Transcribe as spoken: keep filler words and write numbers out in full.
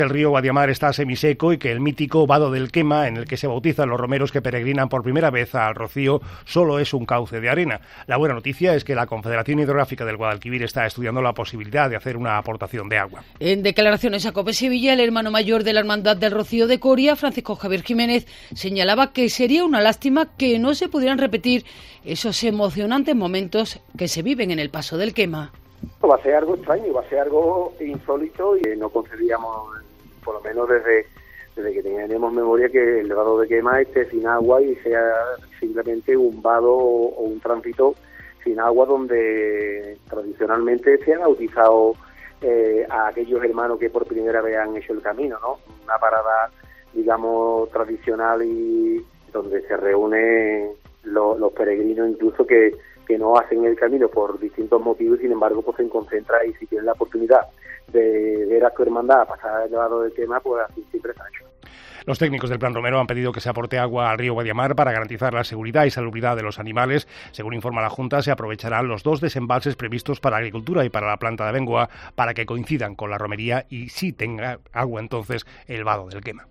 El río Guadiamar está semiseco y que el mítico Vado del Quema, en el que se bautizan los romeros que peregrinan por primera vez al Rocío, solo es un cauce de arena. La buena noticia es que la Confederación Hidrográfica del Guadalquivir está estudiando la posibilidad de hacer una aportación de agua. En declaraciones a COPE Sevilla, el hermano mayor de la Hermandad del Rocío de Coria, Francisco Javier Jiménez, señalaba que sería una lástima que no se pudieran repetir esos emocionantes momentos que se viven en el Paso del Quema. Va a ser algo extraño, va a ser algo insólito y no concebíamos, por lo menos desde, desde que tenemos memoria, que el vado de Quema esté sin agua y sea simplemente un vado o un tránsito sin agua donde tradicionalmente se han bautizado eh, a aquellos hermanos que por primera vez han hecho el camino, ¿no? Una parada, digamos, tradicional y donde se reúnen los, los peregrinos incluso que que no hacen el camino por distintos motivos, sin embargo, pues se concentra y si tienen la oportunidad de ver a tu hermandad pasar el vado del Quema, pues así siempre está hecho. Los técnicos del Plan Romero han pedido que se aporte agua al río Guadiamar para garantizar la seguridad y salubridad de los animales. Según informa la Junta, se aprovecharán los dos desembalses previstos para agricultura y para la planta de Abengoa para que coincidan con la romería y sí tenga agua entonces el vado del Quema.